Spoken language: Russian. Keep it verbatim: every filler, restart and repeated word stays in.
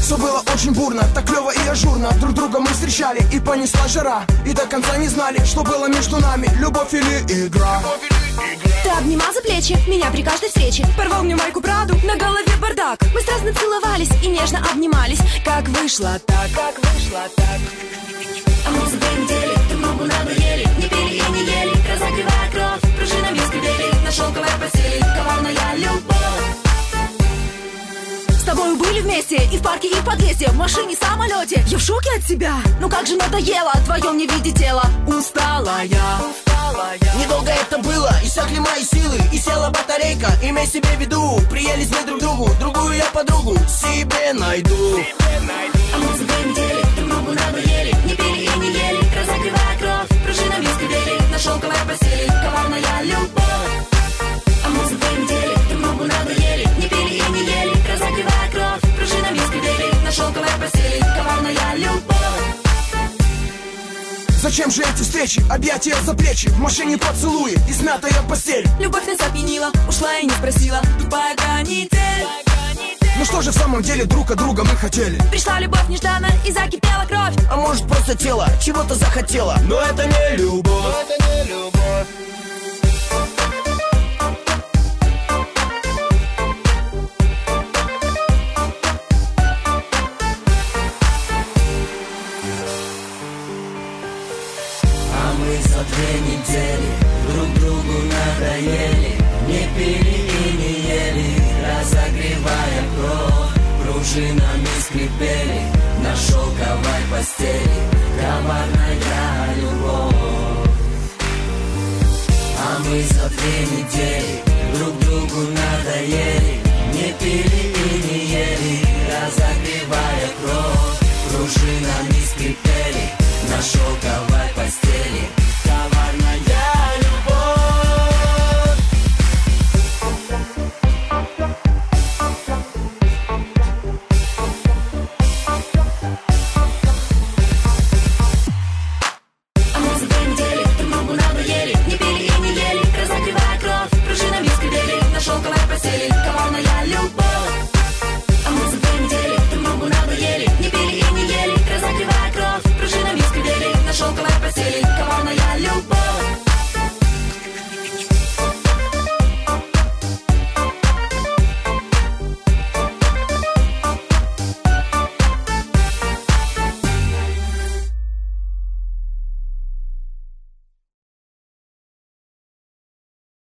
Все было очень бурно, так клево и ажурно. Друг друга мы встречали, и понесла жара. И до конца не знали, что было между нами, любовь или игра. Ты обнимал за плечи меня при каждой встрече, порвал мне майку Праду, на голове бардак. Мы страстно целовались и нежно обнимались. Как вышло так, как вышло так. А мы за две недели друг другу надоели, не пили и не ели, разогревая кровь, пружинами скрипели на шелковой постели, коварная любовь. С тобою были вместе и в парке, и в подъезде, в машине, самолете. Я в шоке от себя, ну как же надоело вдвоем не видеть тело. Устала я, устала я. Недолго это было, иссякли мои силы, и села батарейка, имей себе в виду. Приелись мы друг другу, другую я подругу себе найду. А мы за две недели друг другу надоели, не пили и не ели, разогревая кровь, пружинами скрипели на шелковой постели, коварная любовь. А мы за две недели друг другу надоели, не пили и не ели, разогревая кровь, пружинами скрипели на шелковой постели, коварная любовь. Зачем же эти встречи, объятия за плечи, в машине поцелуи и смятая постель? Любовь нас опьянила, ушла и не спросила, тупая канитель. Ну что же в самом деле друг от друга мы хотели? Пришла любовь нежданно и закипела кровь. А может просто тело чего-то захотело, но это не любовь, но это не любовь. Мы за две недели друг другу надоели, не пили и не ели, разогревая кровь, пружинами скрипели на шелковой постели, коварная любовь. А мы за две недели друг другу надоели, не пили и не ели,